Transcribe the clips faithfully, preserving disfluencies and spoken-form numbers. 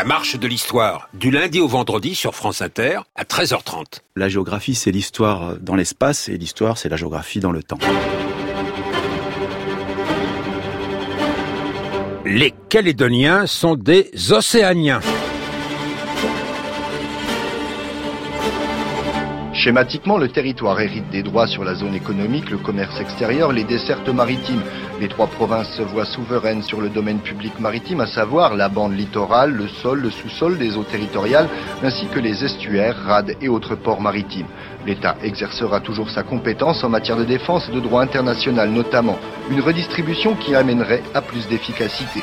marche de l'histoire, du lundi au vendredi sur France Inter, à treize heures trente. La géographie, c'est l'histoire dans l'espace, et l'histoire, c'est la géographie dans le temps. Les Calédoniens sont des Océaniens. Schématiquement, le territoire hérite des droits sur la zone économique, le commerce extérieur, les dessertes maritimes. Les trois provinces se voient souveraines sur le domaine public maritime, à savoir la bande littorale, le sol, le sous-sol des eaux territoriales, ainsi que les estuaires, rades et autres ports maritimes. L'État exercera toujours sa compétence en matière de défense et de droit international, notamment une redistribution qui amènerait à plus d'efficacité.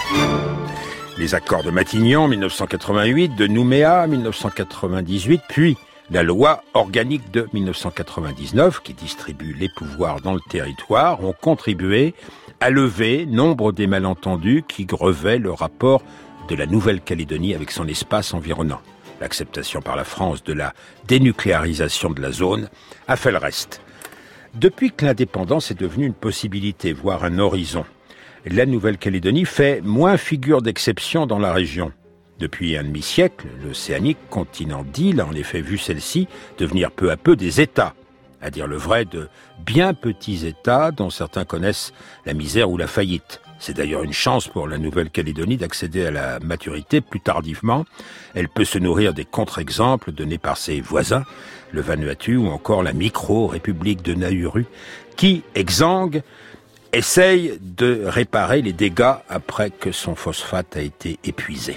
Les accords de Matignon, mille neuf cent quatre-vingt-huit, de Nouméa, mille neuf cent quatre-vingt-dix-huit, puis la loi organique de mille neuf cent quatre-vingt-dix-neuf, qui distribue les pouvoirs dans le territoire, ont contribué à lever nombre des malentendus qui grevaient le rapport de la Nouvelle-Calédonie avec son espace environnant. L'acceptation par la France de la dénucléarisation de la zone a fait le reste. Depuis que l'indépendance est devenue une possibilité, voire un horizon, la Nouvelle-Calédonie fait moins figure d'exception dans la région. Depuis un demi-siècle, l'Océanie, continent d'îles, a en effet vu celle-ci devenir peu à peu des États, à dire le vrai, de bien petits États dont certains connaissent la misère ou la faillite. C'est d'ailleurs une chance pour la Nouvelle-Calédonie d'accéder à la maturité plus tardivement. Elle peut se nourrir des contre-exemples donnés par ses voisins, le Vanuatu ou encore la micro-république de Nauru, qui, exsangue, essaye de réparer les dégâts après que son phosphate a été épuisé.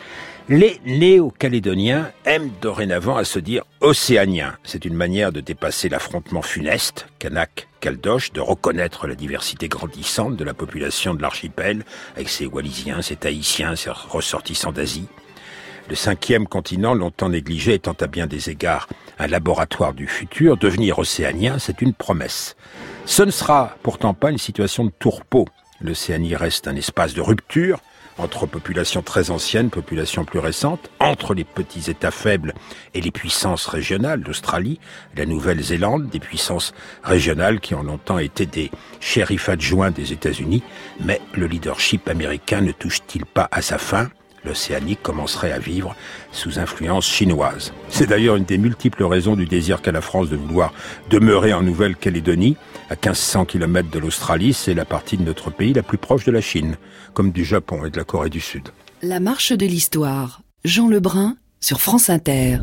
Les néo-calédoniens aiment dorénavant à se dire océaniens. C'est une manière de dépasser l'affrontement funeste, Kanak-Caldoche, de reconnaître la diversité grandissante de la population de l'archipel, avec ses Wallisiens, ses Tahitiens, ses ressortissants d'Asie. Le cinquième continent, longtemps négligé, étant à bien des égards un laboratoire du futur, devenir océanien, c'est une promesse. Ce ne sera pourtant pas une situation de tourpeau. L'Océanie reste un espace de rupture, entre populations très anciennes, populations plus récentes, entre les petits États faibles et les puissances régionales, l'Australie, la Nouvelle-Zélande, des puissances régionales qui ont longtemps été des shérifs adjoints des États-Unis, mais le leadership américain ne touche-t-il pas à sa fin ? L'Océanie commencerait à vivre sous influence chinoise. C'est d'ailleurs une des multiples raisons du désir qu'a la France de vouloir demeurer en Nouvelle-Calédonie. À quinze cents kilomètres de l'Australie, c'est la partie de notre pays la plus proche de la Chine, comme du Japon et de la Corée du Sud. La marche de l'histoire. Jean Lebrun sur France Inter.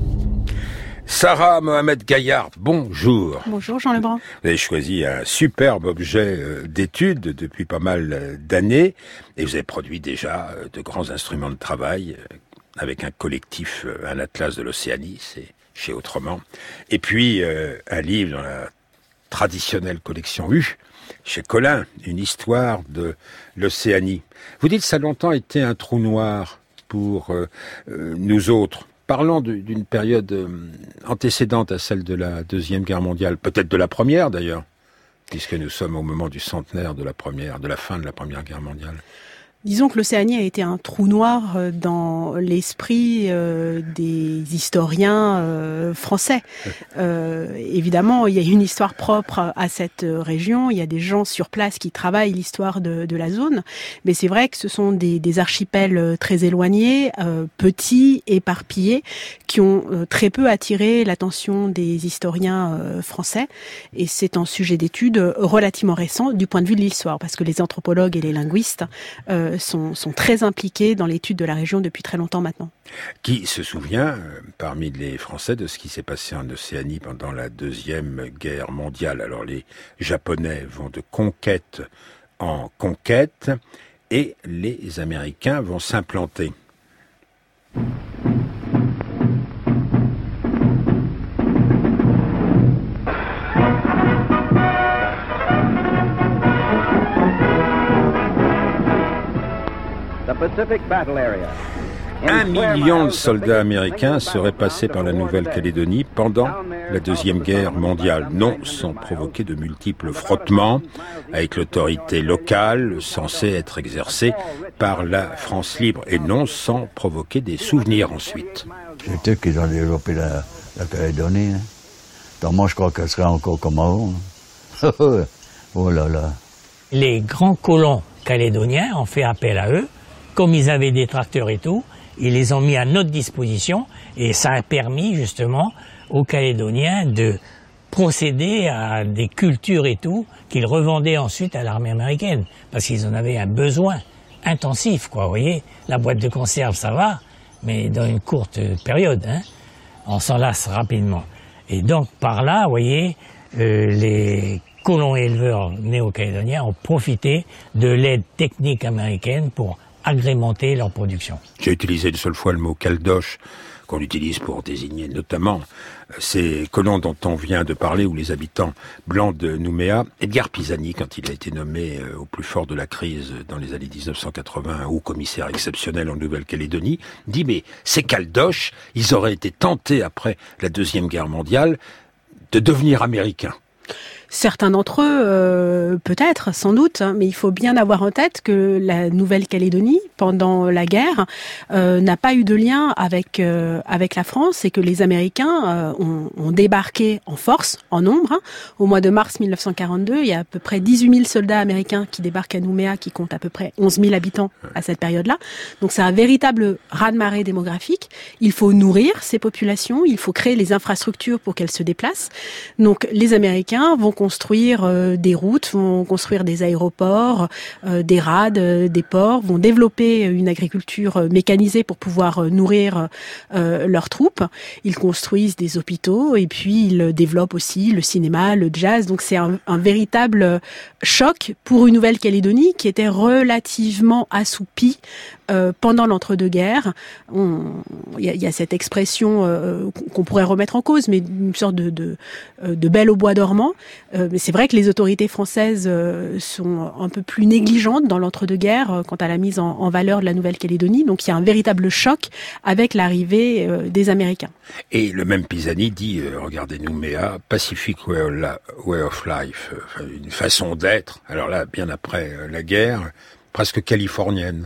Sarah Mohamed Gaillard, bonjour. Bonjour Jean Lebrun. Vous avez choisi un superbe objet d'étude depuis pas mal d'années et vous avez produit déjà de grands instruments de travail avec un collectif, un atlas de l'Océanie, c'est chez Autrement. Et puis euh, un livre dans la traditionnelle collection U, chez Collin, une histoire de l'Océanie. Vous dites que ça a longtemps été un trou noir pour euh, euh, nous autres. Parlons d'une période antécédente à celle de la Deuxième Guerre mondiale, peut-être de la Première d'ailleurs, puisque nous sommes au moment du centenaire de la première, de la fin de la Première Guerre mondiale. Disons que l'Océanie a été un trou noir dans l'esprit euh, des historiens euh, français. Euh, évidemment, il y a une histoire propre à cette région. Il y a des gens sur place qui travaillent l'histoire de, de la zone. Mais c'est vrai que ce sont des, des archipels très éloignés, euh, petits, éparpillés, qui ont euh, très peu attiré l'attention des historiens euh, français. Et c'est un sujet d'étude relativement récent du point de vue de l'histoire, parce que les anthropologues et les linguistes euh, Sont, sont très impliqués dans l'étude de la région depuis très longtemps maintenant. Qui se souvient, euh, parmi les Français, de ce qui s'est passé en Océanie pendant la Deuxième Guerre mondiale? Alors les Japonais vont de conquête en conquête et les Américains vont s'implanter. Un million de soldats américains seraient passés par la Nouvelle-Calédonie pendant la Deuxième Guerre mondiale, non sans provoquer de multiples frottements avec l'autorité locale censée être exercée par la France libre, et non sans provoquer des souvenirs ensuite. C'est eux qui ont développé la, la Calédonie. Hein. Donc moi je crois qu'elle serait encore comme avant. Oh là là. Les grands colons calédoniens ont fait appel à eux comme ils avaient des tracteurs et tout, ils les ont mis à notre disposition et ça a permis justement aux Calédoniens de procéder à des cultures et tout qu'ils revendaient ensuite à l'armée américaine parce qu'ils en avaient un besoin intensif, quoi. Vous voyez, la boîte de conserve ça va, mais dans une courte période, hein, on s'en lasse rapidement. Et donc par là, vous voyez, euh, les colons éleveurs néo-calédoniens ont profité de l'aide technique américaine pour agrémenter leur production. J'ai utilisé une seule fois le mot caldoche, qu'on utilise pour désigner notamment ces colons dont on vient de parler, ou les habitants blancs de Nouméa. Edgar Pisani, quand il a été nommé au plus fort de la crise dans les années dix-neuf cent quatre-vingts, haut commissaire exceptionnel en Nouvelle-Calédonie, dit mais ces caldoches, ils auraient été tentés après la Deuxième Guerre mondiale de devenir américains. Certains d'entre eux, euh, peut-être, sans doute, hein, mais il faut bien avoir en tête que la Nouvelle-Calédonie, pendant la guerre, euh, n'a pas eu de lien avec euh, avec la France et que les Américains euh, ont, ont débarqué en force, en nombre. Hein. Au mois de mars mille neuf cent quarante-deux, il y a à peu près dix-huit mille soldats américains qui débarquent à Nouméa, qui comptent à peu près onze mille habitants à cette période-là. Donc c'est un véritable raz-de-marée démographique. Il faut nourrir ces populations, il faut créer les infrastructures pour qu'elles se déplacent. Donc les Américains vont construire euh, des routes, vont construire des aéroports, euh, des rades, euh, des ports, vont développer une agriculture euh, mécanisée pour pouvoir euh, nourrir euh, leurs troupes. Ils construisent des hôpitaux et puis ils développent aussi le cinéma, le jazz. Donc c'est un, un véritable choc pour une Nouvelle-Calédonie qui était relativement assoupie euh, pendant l'entre-deux-guerres. Il y, y a cette expression euh, qu'on pourrait remettre en cause, mais une sorte de, de, de belle au bois dormant. Euh, mais c'est vrai que les autorités françaises euh, sont un peu plus négligentes dans l'entre-deux-guerres euh, quant à la mise en, en valeur de la Nouvelle-Calédonie. Donc il y a un véritable choc avec l'arrivée euh, des Américains. Et le même Pisani dit, euh, regardez Nouméa, Pacific way of, la, way of life, euh, une façon d'être, alors là, bien après euh, la guerre, presque californienne.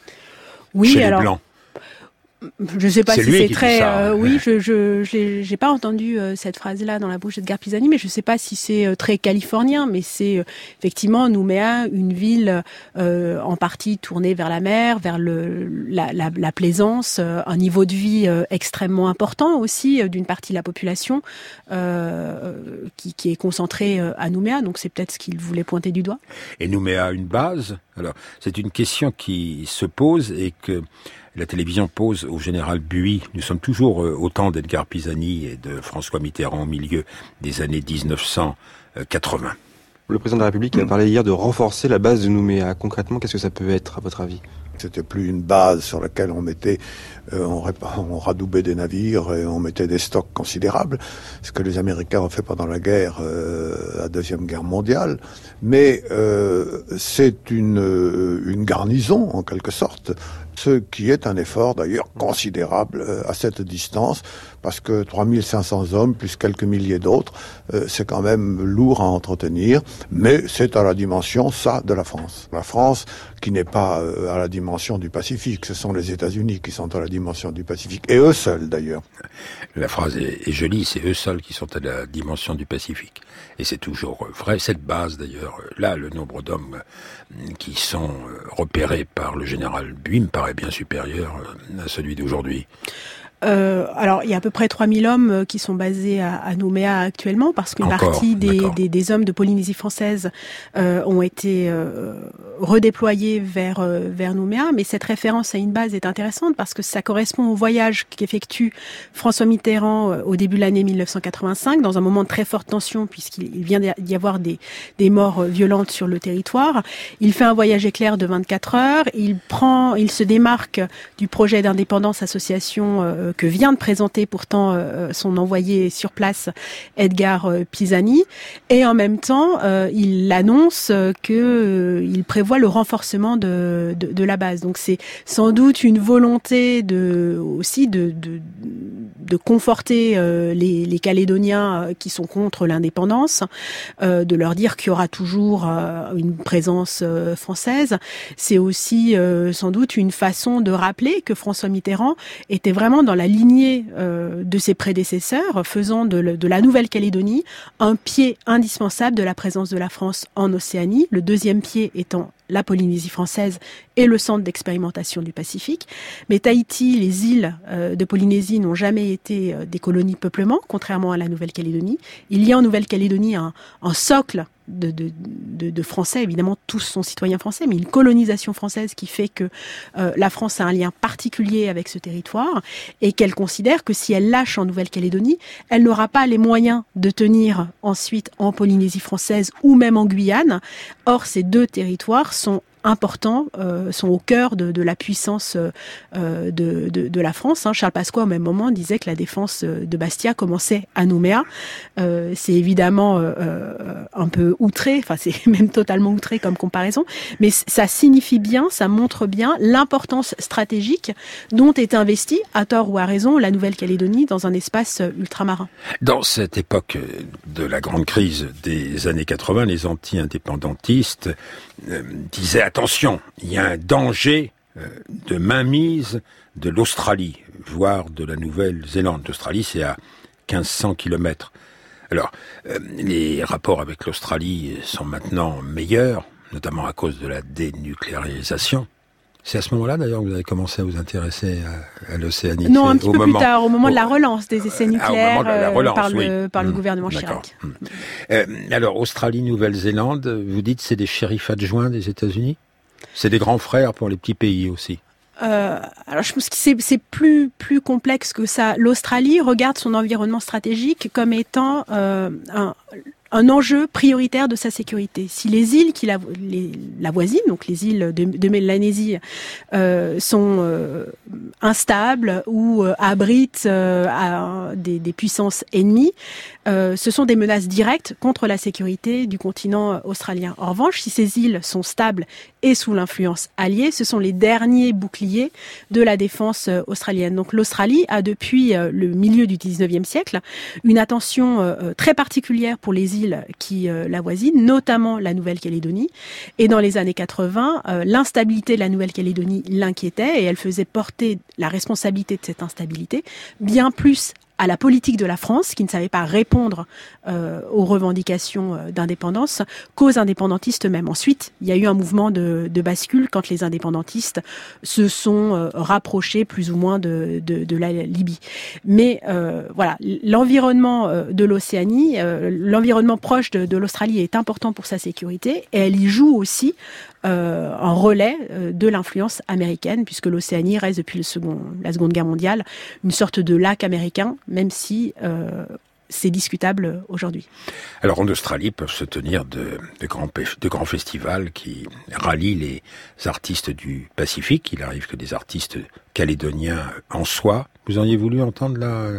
Oui, chez alors, les Blancs. Je ne sais pas c'est si lui c'est qui très... dit ça. Euh, oui, je je j'ai, j'ai pas entendu euh, cette phrase-là dans la bouche d'Edgar Pisani, mais je ne sais pas si c'est euh, très californien, mais c'est euh, effectivement Nouméa, une ville euh, en partie tournée vers la mer, vers le la, la, la plaisance, euh, un niveau de vie euh, extrêmement important aussi euh, d'une partie de la population euh, qui, qui est concentrée euh, à Nouméa, donc c'est peut-être ce qu'il voulait pointer du doigt. Et Nouméa a une base. Alors, c'est une question qui se pose et que la télévision pose au général Buis. Nous sommes toujours au temps d'Edgar Pisani et de François Mitterrand au milieu des années dix-neuf cent quatre-vingts. Le président de la République a parlé hier de renforcer la base de Nouméa. Concrètement, qu'est-ce que ça peut être, à votre avis ? C'était plus une base sur laquelle on mettait, euh, on, on radoubait des navires et on mettait des stocks considérables, ce que les Américains ont fait pendant la guerre, euh, la Deuxième Guerre mondiale. Mais euh, c'est une, une garnison, en quelque sorte, ce qui est un effort d'ailleurs considérable euh, à cette distance, parce que trois mille cinq cents hommes plus quelques milliers d'autres, euh, c'est quand même lourd à entretenir, mais c'est à la dimension, ça, de la France. La France qui n'est pas euh, à la dimension du Pacifique, ce sont les États-Unis qui sont à la dimension du Pacifique, et eux seuls d'ailleurs. La phrase est, est jolie, c'est eux seuls qui sont à la dimension du Pacifique. Et c'est toujours vrai, cette base d'ailleurs, là, le nombre d'hommes qui sont repérés par le général Buis me paraît bien supérieur à celui d'aujourd'hui. Euh, alors, il y a à peu près trois mille hommes qui sont basés à, à Nouméa actuellement, parce qu'une Encore, partie des, des, des hommes de Polynésie française euh, ont été euh, redéployés vers, euh, vers Nouméa. Mais cette référence à une base est intéressante parce que ça correspond au voyage qu'effectue François Mitterrand euh, au début de l'année mille neuf cent quatre-vingt-cinq, dans un moment de très forte tension, puisqu'il vient d'y avoir des, des morts violentes sur le territoire. Il fait un voyage éclair de vingt-quatre heures. Il prend, il se démarque du projet d'indépendance association euh, que vient de présenter pourtant euh, son envoyé sur place, Edgar euh, Pisani, et en même temps, euh, il annonce euh, que euh, il prévoit le renforcement de, de, de la base. Donc c'est sans doute une volonté de aussi de, de, de conforter euh, les, les Calédoniens euh, qui sont contre l'indépendance, euh, de leur dire qu'il y aura toujours euh, une présence euh, française. C'est aussi euh, sans doute une façon de rappeler que François Mitterrand était vraiment dans la lignée euh, de ses prédécesseurs, faisant de, le, de la Nouvelle-Calédonie un pied indispensable de la présence de la France en Océanie, le deuxième pied étant la Polynésie française et le centre d'expérimentation du Pacifique. Mais Tahiti, les îles euh, de Polynésie n'ont jamais été euh, des colonies de peuplement, contrairement à la Nouvelle-Calédonie. Il y a en Nouvelle-Calédonie un, un socle de, de, de, de Français, évidemment tous sont citoyens français, mais une colonisation française qui fait que euh, la France a un lien particulier avec ce territoire et qu'elle considère que si elle lâche en Nouvelle-Calédonie, elle n'aura pas les moyens de tenir ensuite en Polynésie française ou même en Guyane. Or, ces deux territoires sont importants, euh, sont au cœur de, de la puissance euh, de, de, de la France. Hein. Charles Pasqua, au même moment, disait que la défense de Bastia commençait à Nouméa. Euh, c'est évidemment euh, un peu outré, enfin c'est même totalement outré comme comparaison, mais ça signifie bien, ça montre bien l'importance stratégique dont est investie, à tort ou à raison, la Nouvelle-Calédonie dans un espace ultramarin. Dans cette époque de la grande crise des années quatre-vingts, les anti-indépendantistes euh, disaient attention, il y a un danger euh, de mainmise de l'Australie, voire de la Nouvelle-Zélande. L'Australie, c'est à quinze cents kilomètres. Alors, euh, les rapports avec l'Australie sont maintenant meilleurs, notamment à cause de la dénucléarisation. C'est à ce moment-là, d'ailleurs, que vous avez commencé à vous intéresser à, à l'Océanie. Non, un petit au peu moment, plus tard, au moment au, de la relance des essais nucléaires, ah, au moment de la relance, par, oui. le, par le mmh, gouvernement Chirac. Mmh. Euh, alors, Australie, Nouvelle-Zélande, vous dites c'est des shérifs adjoints des États-Unis ? C'est des grands frères pour les petits pays aussi. Euh, alors je pense que c'est, c'est plus plus complexe que ça. L'Australie regarde son environnement stratégique comme étant euh, un, un enjeu prioritaire de sa sécurité. Si les îles qui la, les, la voisinent, donc les îles de, de Mélanésie, euh, sont euh, instables ou euh, abritent euh, à des, des puissances ennemies, euh, ce sont des menaces directes contre la sécurité du continent australien. En revanche, si ces îles sont stables et sous l'influence alliée, ce sont les derniers boucliers de la défense australienne. Donc l'Australie a depuis le milieu du dix-neuvième siècle une attention très particulière pour les îles qui la voisinent, notamment la Nouvelle-Calédonie. Et dans les années quatre-vingts, l'instabilité de la Nouvelle-Calédonie l'inquiétait et elle faisait porter la responsabilité de cette instabilité bien plus à la politique de la France, qui ne savait pas répondre euh, aux revendications euh, d'indépendance, qu'aux indépendantistes eux-mêmes. Ensuite, il y a eu un mouvement de, de bascule quand les indépendantistes se sont euh, rapprochés plus ou moins de, de, de la Libye. Mais euh, voilà, l'environnement euh, de l'Océanie, euh, l'environnement proche de, de l'Australie est important pour sa sécurité et elle y joue aussi Euh, un relais euh, de l'influence américaine, puisque l'Océanie reste depuis le second, la Seconde Guerre mondiale une sorte de lac américain, même si euh, c'est discutable aujourd'hui. Alors en Australie peuvent se tenir de, de, grands, de grands festivals qui rallient les artistes du Pacifique. Il arrive que des artistes calédoniens en soient. Vous auriez voulu entendre là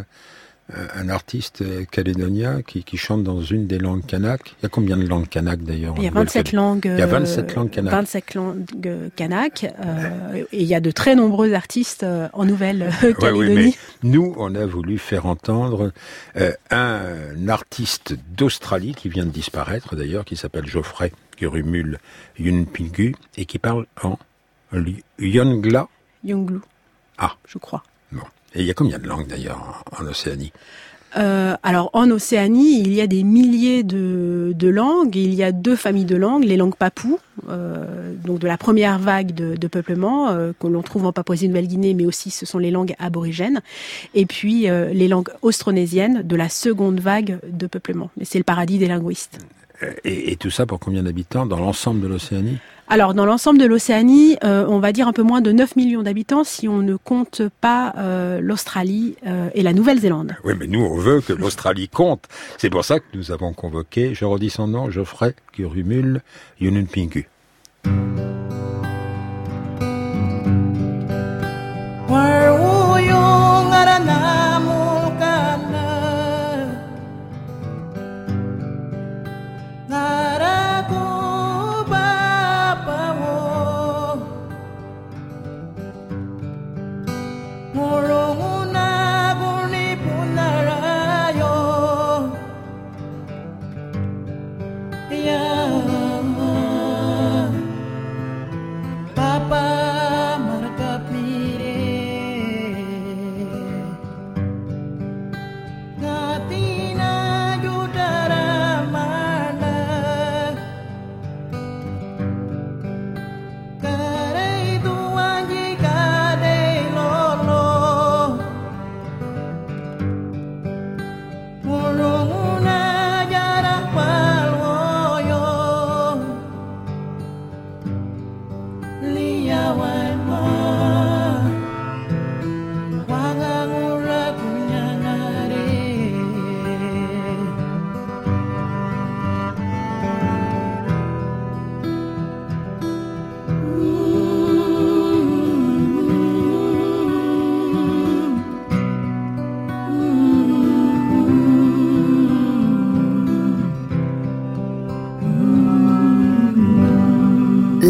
un artiste calédonien qui, qui chante dans une des langues kanak. Il y a combien de langues kanak d'ailleurs? Il y a vingt-sept langues. Il y a vingt-sept langues kanak. vingt-sept langues kanak. Euh, et il y a de très nombreux artistes en Nouvelle-Calédonie. Ouais, oui, mais nous, on a voulu faire entendre euh, un artiste d'Australie qui vient de disparaître d'ailleurs, qui s'appelle Geoffrey Gurumul Yunpingu et qui parle en Yongla. Yonglu. Ah. Je crois. Bon. Et il y a combien de langues d'ailleurs en, en Océanie? Euh, alors en Océanie, il y a des milliers de, de langues. Il y a deux familles de langues, les langues papoues, euh, donc de la première vague de, de peuplement euh, que l'on trouve en Papouasie-Nouvelle-Guinée, mais aussi ce sont les langues aborigènes. Et puis euh, les langues austronésiennes de la seconde vague de peuplement. Mais c'est le paradis des linguistes. Et, et tout ça pour combien d'habitants dans l'ensemble de l'Océanie? Alors, dans l'ensemble de l'Océanie, euh, on va dire un peu moins de neuf millions d'habitants si on ne compte pas euh, l'Australie euh, et la Nouvelle-Zélande. Oui, mais nous, on veut que l'Australie compte. C'est pour ça que nous avons convoqué, je redis son nom, Geoffrey Gurumul Yunpingu.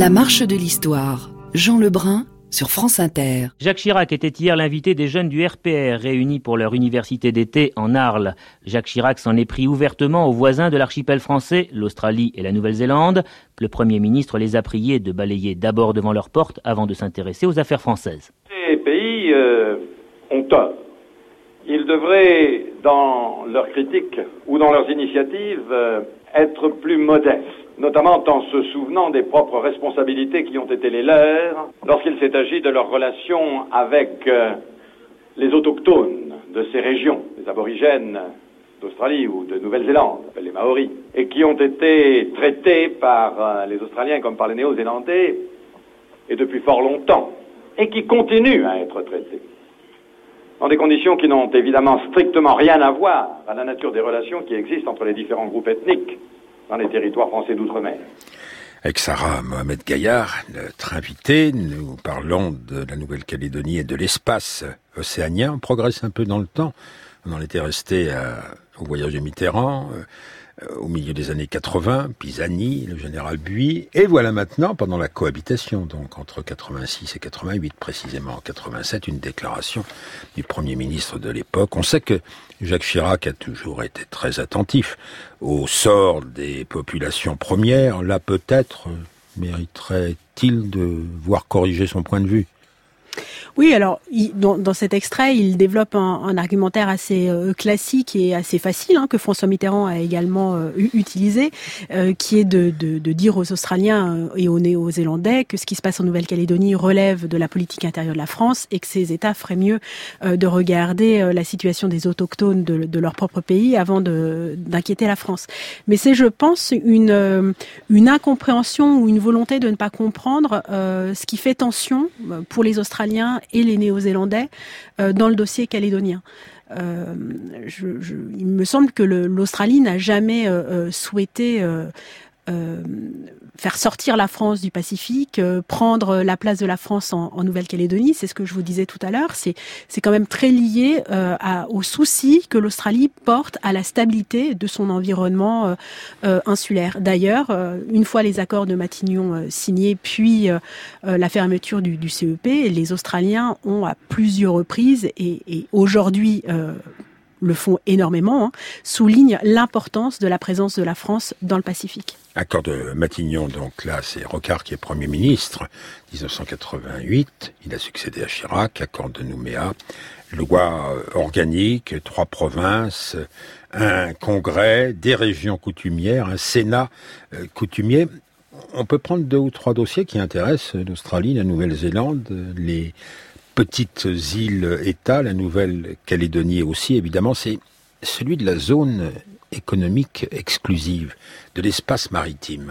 La marche de l'histoire. Jean Lebrun sur France Inter. Jacques Chirac était hier l'invité des jeunes du R P R réunis pour leur université d'été en Arles. Jacques Chirac s'en est pris ouvertement aux voisins de l'archipel français, l'Australie et la Nouvelle-Zélande. Le Premier ministre les a priés de balayer d'abord devant leurs portes avant de s'intéresser aux affaires françaises. Ces pays euh, ont tort. Ils devraient, dans leurs critiques ou dans leurs initiatives, euh, être plus modestes, notamment en se souvenant des propres responsabilités qui ont été les leurs lorsqu'il s'est agi de leurs relations avec euh, les autochtones de ces régions, les aborigènes d'Australie ou de Nouvelle-Zélande, les Maoris, et qui ont été traités par euh, les Australiens comme par les Néo-Zélandais, et depuis fort longtemps, et qui continuent à être traités, dans des conditions qui n'ont évidemment strictement rien à voir à la nature des relations qui existent entre les différents groupes ethniques dans les territoires français d'outre-mer. Avec Sarah Mohamed Gaillard, notre invité, nous parlons de la Nouvelle-Calédonie et de l'espace océanien. On progresse un peu dans le temps. On en était resté à, au voyage de Mitterrand, euh, au milieu des années quatre-vingts, Pisani, le général Buis, et voilà maintenant, pendant la cohabitation, donc entre quatre-vingt-six et quatre-vingt-huit, précisément en quatre-vingt-sept, une déclaration du Premier ministre de l'époque. On sait que Jacques Chirac a toujours été très attentif au sort des populations premières. Là, peut-être, mériterait-il de voir corriger son point de vue. Oui, alors il, dans, dans cet extrait, il développe un, un argumentaire assez euh, classique et assez facile, hein, que François Mitterrand a également euh, utilisé, euh, qui est de, de, de dire aux Australiens euh, et aux Néo-Zélandais que ce qui se passe en Nouvelle-Calédonie relève de la politique intérieure de la France et que ces États feraient mieux euh, de regarder euh, la situation des autochtones de, de leur propre pays avant de, d'inquiéter la France. Mais c'est, je pense, une, euh, une incompréhension ou une volonté de ne pas comprendre euh, ce qui fait tension pour les Australiens et les Néo-Zélandais euh, dans le dossier calédonien. Euh, je, je, il me semble que le, l'Australie n'a jamais euh, souhaité euh, euh, faire sortir la France du Pacifique, euh, prendre la place de la France en, en Nouvelle-Calédonie. C'est ce que je vous disais tout à l'heure. C'est, c'est quand même très lié euh, à, au souci que l'Australie porte à la stabilité de son environnement euh, euh, insulaire. D'ailleurs, euh, une fois les accords de Matignon euh, signés, puis euh, euh, la fermeture du, du C E P, les Australiens ont à plusieurs reprises et, et aujourd'hui euh, le font énormément, hein, soulignent l'importance de la présence de la France dans le Pacifique. Accord de Matignon, donc là, c'est Rocard qui est Premier ministre, dix-neuf cent quatre-vingt-huit, il a succédé à Chirac, accord de Nouméa, loi organique, trois provinces, un congrès, des régions coutumières, un Sénat euh, coutumier. On peut prendre deux ou trois dossiers qui intéressent l'Australie, la Nouvelle-Zélande, les petites îles-États, la Nouvelle-Calédonie aussi, évidemment, c'est celui de la zone économique exclusive, de l'espace maritime.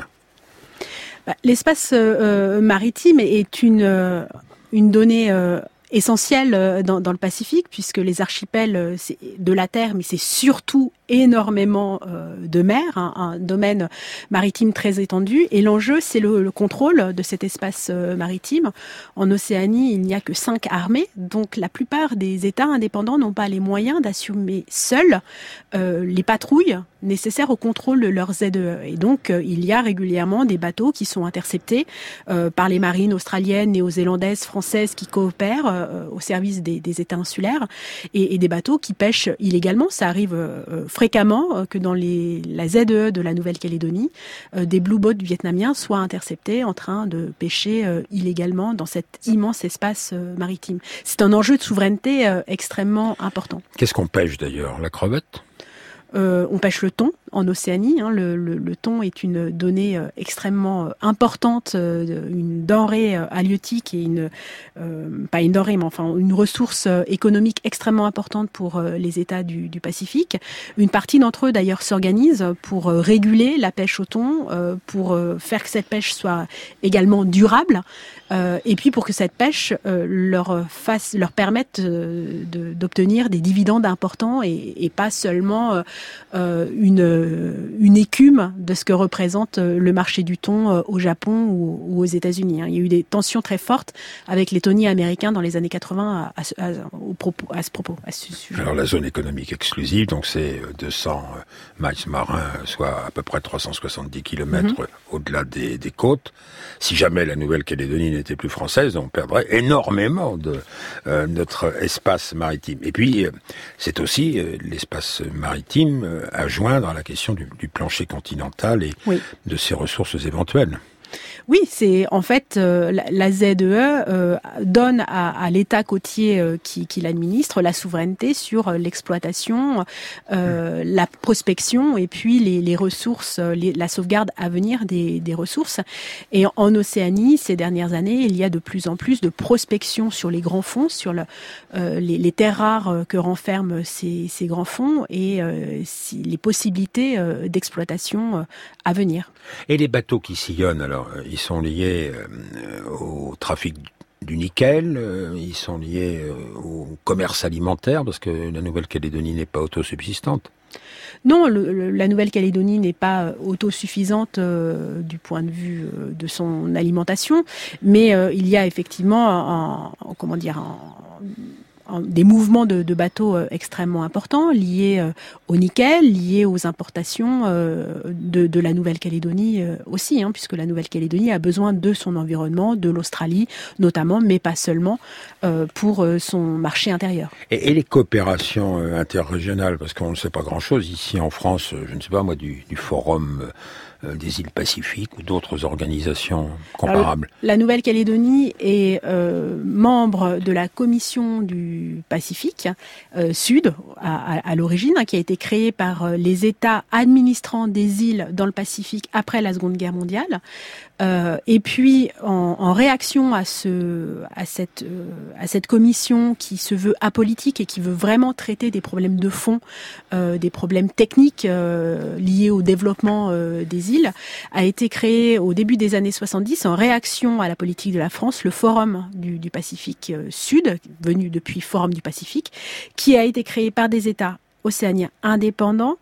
Bah, l'espace euh, maritime est une, euh, une donnée euh, essentielle dans, dans le Pacifique, puisque les archipels, c'est de la terre, mais c'est surtout énormément euh, de mer, hein, un domaine maritime très étendu. Et l'enjeu, c'est le, le contrôle de cet espace euh, maritime. En Océanie, il n'y a que cinq armées, donc la plupart des États indépendants n'ont pas les moyens d'assumer seuls euh, les patrouilles nécessaires au contrôle de leurs Z E E. Et donc, euh, il y a régulièrement des bateaux qui sont interceptés euh, par les marines australiennes, néo-zélandaises, françaises qui coopèrent euh, au service des, des États insulaires et, et des bateaux qui pêchent illégalement. Ça arrive euh, fréquemment euh, que dans les, la Z E E de la Nouvelle-Calédonie, euh, des blue boats vietnamiens soient interceptés en train de pêcher euh, illégalement dans cet immense espace euh, maritime. C'est un enjeu de souveraineté euh, extrêmement important. Qu'est-ce qu'on pêche d'ailleurs? La crevette? Euh, on pêche le thon en Océanie. Hein. Le, le, le thon est une donnée euh, extrêmement euh, importante, euh, une denrée euh, halieutique et une euh, pas une denrée, mais enfin une ressource euh, économique extrêmement importante pour euh, les États du, du Pacifique. Une partie d'entre eux d'ailleurs s'organise pour euh, réguler la pêche au thon, euh, pour euh, faire que cette pêche soit également durable, euh, et puis pour que cette pêche euh, leur fasse, leur permette euh, de, d'obtenir des dividendes importants et, et pas seulement euh, une une, une écume de ce que représente le marché du thon au Japon ou, ou aux États-Unis. Il y a eu des tensions très fortes avec les thoniers américains dans les années quatre-vingts à, à, à, au propos, à ce propos, à ce sujet. Alors la zone économique exclusive, donc c'est deux cents miles marins, soit à peu près trois cent soixante-dix kilomètres mm-hmm. au-delà des, des côtes. Si jamais la Nouvelle-Calédonie n'était plus française, on perdrait énormément de euh, notre espace maritime. Et puis, euh, c'est aussi euh, l'espace maritime euh, à joindre à la question du, du plancher continental et oui. de ses ressources éventuelles. Oui, c'est en fait euh, la, la Z E E euh, donne à, à l'État côtier euh, qui, qui l'administre la souveraineté sur euh, l'exploitation, euh, mmh. la prospection et puis les, les ressources, les, la sauvegarde à venir des, des ressources. Et en, en Océanie, ces dernières années, il y a de plus en plus de prospection sur les grands fonds, sur le, euh, les, les terres rares que renferment ces, ces grands fonds et euh, si, les possibilités euh, d'exploitation euh, à venir. Et les bateaux qui sillonnent, alors, ils sont liés euh, au trafic du nickel, euh, ils sont liés euh, au commerce alimentaire, parce que la Nouvelle-Calédonie n'est pas autosubsistante. Non, le, le, la Nouvelle-Calédonie n'est pas autosuffisante euh, du point de vue euh, de son alimentation, mais euh, il y a effectivement un, un, comment dire, un, des mouvements de, de bateaux euh, extrêmement importants liés euh, au nickel, liés aux importations euh, de, de la Nouvelle-Calédonie euh, aussi, hein, puisque la Nouvelle-Calédonie a besoin de son environnement, de l'Australie notamment, mais pas seulement, euh, pour euh, son marché intérieur. Et, et les coopérations euh, interrégionales, parce qu'on ne sait pas grand-chose ici en France, je ne sais pas moi, du, du forum euh, des îles Pacifiques ou d'autres organisations comparables. Alors, la Nouvelle-Calédonie est euh, membre de la Commission du Pacifique euh, Sud à, à, à l'origine, hein, qui a été créée par euh, les États administrant des îles dans le Pacifique après la Seconde Guerre mondiale. Euh, et puis, en, en réaction à ce, à cette, euh, à cette commission qui se veut apolitique et qui veut vraiment traiter des problèmes de fond, euh, des problèmes techniques euh, liés au développement euh, des îles, a été créé au début des années soixante-dix en réaction à la politique de la France, le Forum du, du Pacifique Sud, venu depuis Forum du Pacifique, qui a été créé par des États océaniens indépendants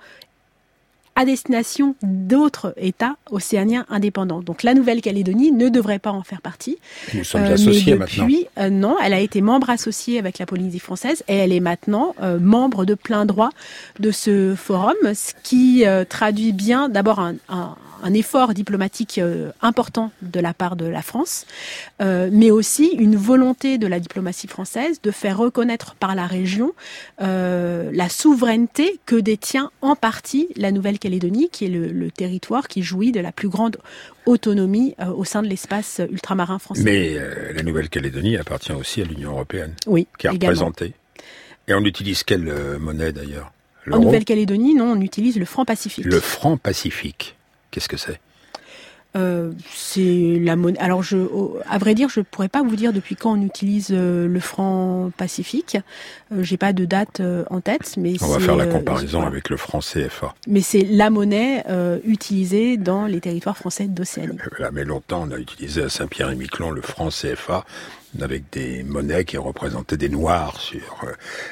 à destination d'autres États océaniens indépendants. Donc la Nouvelle-Calédonie ne devrait pas en faire partie. Nous sommes euh, associés mais depuis, maintenant. Euh, non, elle a été membre associée avec la Polynésie française et elle est maintenant euh, membre de plein droit de ce forum, ce qui euh, traduit bien d'abord un, un, un effort diplomatique euh, important de la part de la France, euh, mais aussi une volonté de la diplomatie française de faire reconnaître par la région euh, la souveraineté que détient en partie la Nouvelle-Calédonie, qui est le, le territoire qui jouit de la plus grande autonomie euh, au sein de l'espace ultramarin français. Mais euh, la Nouvelle-Calédonie appartient aussi à l'Union européenne, oui, qui est également. représentée. Et on utilise quelle euh, monnaie d'ailleurs? En Nouvelle-Calédonie, non, on utilise le franc Pacifique. Le franc Pacifique. Qu'est-ce que c'est? Euh, c'est la monnaie. Alors, je, à vrai dire, je pourrais pas vous dire depuis quand on utilise euh, le franc Pacifique. Euh, j'ai pas de date euh, en tête, mais on va faire la euh, comparaison voilà. avec le franc C F A. Mais c'est la monnaie euh, utilisée dans les territoires français d'Océanie. Là, mais longtemps, on a utilisé à Saint-Pierre-et-Miquelon le franc C F A avec des monnaies qui représentaient des noirs sur euh,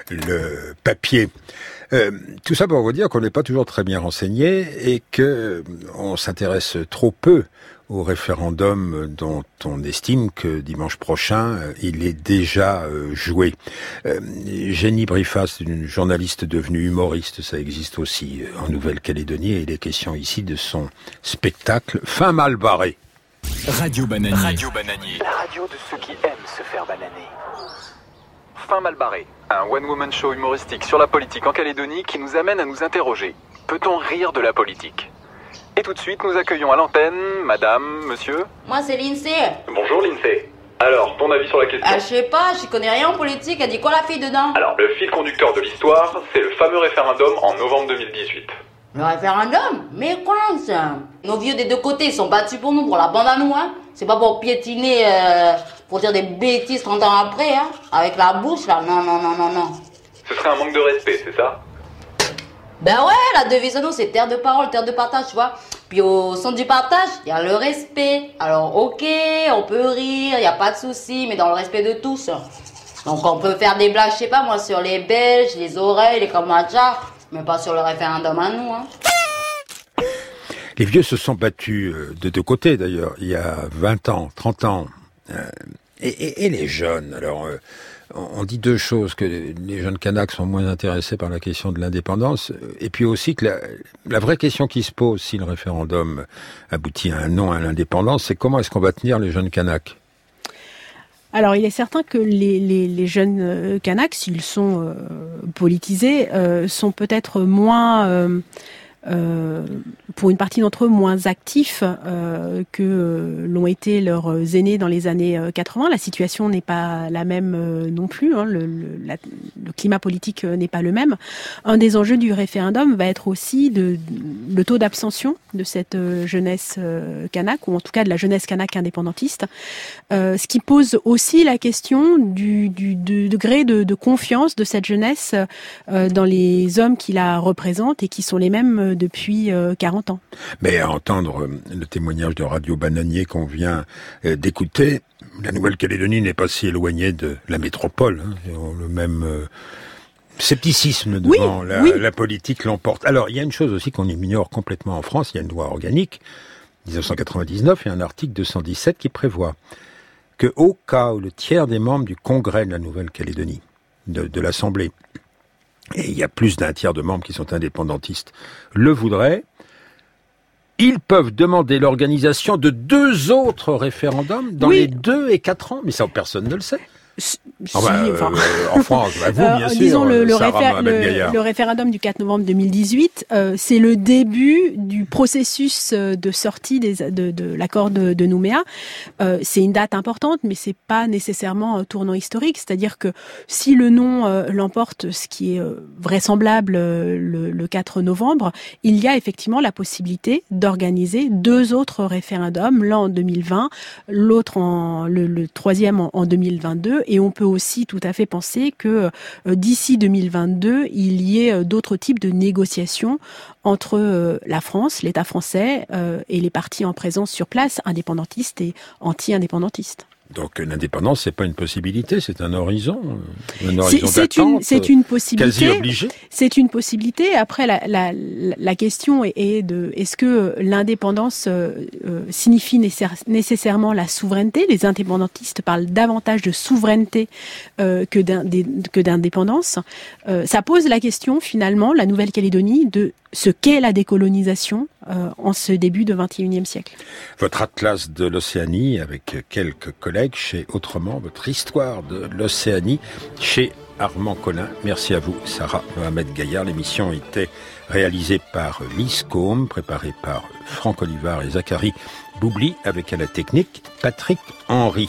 le papier. Euh, tout ça pour vous dire qu'on n'est pas toujours très bien renseigné et que euh, on s'intéresse trop peu au référendum dont on estime que dimanche prochain, euh, il est déjà euh, joué. Euh, Jenny Brifas, une journaliste devenue humoriste, ça existe aussi en Nouvelle-Calédonie, et il est question ici de son spectacle Fin mal barré. Radio Bananier. Radio Bananier. La radio de ceux qui aiment se faire bananer. Fin mal barré. Un one-woman show humoristique sur la politique en Calédonie qui nous amène à nous interroger. Peut-on rire de la politique? Et tout de suite, nous accueillons à l'antenne, madame, monsieur. Moi, c'est Lindsay. Bonjour, Lindsay. Alors, ton avis sur la question? Ah, je sais pas, j'y connais rien en politique. Elle dit quoi, la fille, dedans? Alors, le fil conducteur de l'histoire, c'est le fameux référendum en novembre deux mille dix-huit. Le référendum? Mais quoi, ça? Nos vieux des deux côtés sont battus pour nous, pour la bande à nous, hein. C'est pas pour piétiner, euh, pour dire des bêtises trente ans après, hein. Avec la bouche, là. Non, non, non, non, non. Ce serait un manque de respect, c'est ça? Ben ouais, la devise de nous, c'est terre de parole, terre de partage, tu vois. Puis au centre du partage, il y a le respect. Alors, ok, on peut rire, il y a pas de souci, mais dans le respect de tous. Donc, on peut faire des blagues, je sais pas, moi, sur les Belges, les oreilles, les Kamachas, mais pas sur le référendum à nous, hein. Les vieux se sont battus de deux côtés d'ailleurs, il y a vingt ans, trente ans. Et, et, et les jeunes, alors euh, on dit deux choses, que les jeunes Kanaks sont moins intéressés par la question de l'indépendance, et puis aussi que la, la vraie question qui se pose si le référendum aboutit à un non à l'indépendance, c'est comment est-ce qu'on va tenir les jeunes Kanaks ? Alors, il est certain que les, les, les jeunes Kanaks, s'ils sont euh, politisés, euh, sont peut-être moins... Euh, Euh, pour une partie d'entre eux moins actifs euh, que euh, l'ont été leurs aînés dans les années euh, quatre-vingts. La situation n'est pas la même euh, non plus, hein. le, le, la, le climat politique euh, n'est pas le même. Un des enjeux du référendum va être aussi de, de, le taux d'abstention de cette euh, jeunesse euh, kanak, ou en tout cas de la jeunesse kanak indépendantiste, euh, ce qui pose aussi la question du, du, du degré de, de confiance de cette jeunesse euh, dans les hommes qui la représentent et qui sont les mêmes depuis euh, quarante ans. Mais à entendre le témoignage de Radio Bananier qu'on vient euh, d'écouter, la Nouvelle-Calédonie n'est pas si éloignée de la métropole. Hein. Le même euh, scepticisme devant oui, la, oui. la politique l'emporte. Alors, il y a une chose aussi qu'on ignore complètement en France, il y a une loi organique, dix-neuf cent quatre-vingt-dix-neuf, et un article deux cent dix-sept qui prévoit que au cas où le tiers des membres du Congrès de la Nouvelle-Calédonie, de, de l'Assemblée, et il y a plus d'un tiers de membres qui sont indépendantistes, le voudraient, ils peuvent demander l'organisation de deux autres référendums dans oui. les deux et quatre ans. Mais ça, personne ne le sait. Si, enfin, euh, enfin... en France, bah vous, bien euh, sûr, disons le, le, Sarah réfé- le, le référendum du quatre novembre deux mille dix-huit, euh, c'est le début du processus de sortie des, de, de l'accord de, de Nouméa. Euh, c'est une date importante, mais c'est pas nécessairement un tournant historique. C'est-à-dire que si le non euh, l'emporte, ce qui est euh, vraisemblable euh, le, le quatre novembre, il y a effectivement la possibilité d'organiser deux autres référendums, l'un en deux mille vingt, l'autre en le, le troisième en, en deux mille vingt-deux. Et on peut aussi tout à fait penser que euh, d'ici deux mille vingt-deux, il y ait euh, d'autres types de négociations entre euh, la France, l'État français euh, et les partis en présence sur place, indépendantistes et anti-indépendantistes. Donc l'indépendance, c'est pas une possibilité, c'est un horizon, un horizon c'est, c'est d'attente, une, c'est une possibilité. Quasi obligé. C'est une possibilité. Après, la, la, la question est, est de est-ce que l'indépendance euh, signifie nécessairement la souveraineté ? Les indépendantistes parlent davantage de souveraineté euh, que, d'un, que d'indépendance. Euh, ça pose la question finalement, la Nouvelle-Calédonie, de ce qu'est la décolonisation euh, en ce début de vingt et unième siècle. Votre atlas de l'Océanie avec quelques collègues chez Autrement, votre histoire de l'Océanie chez Armand Collin. Merci à vous, Sarah Mohamed Gaillard. L'émission était réalisée par Lise Combe, préparée par Franck Olivard et Zachary Boubli, avec à la technique Patrick Henry.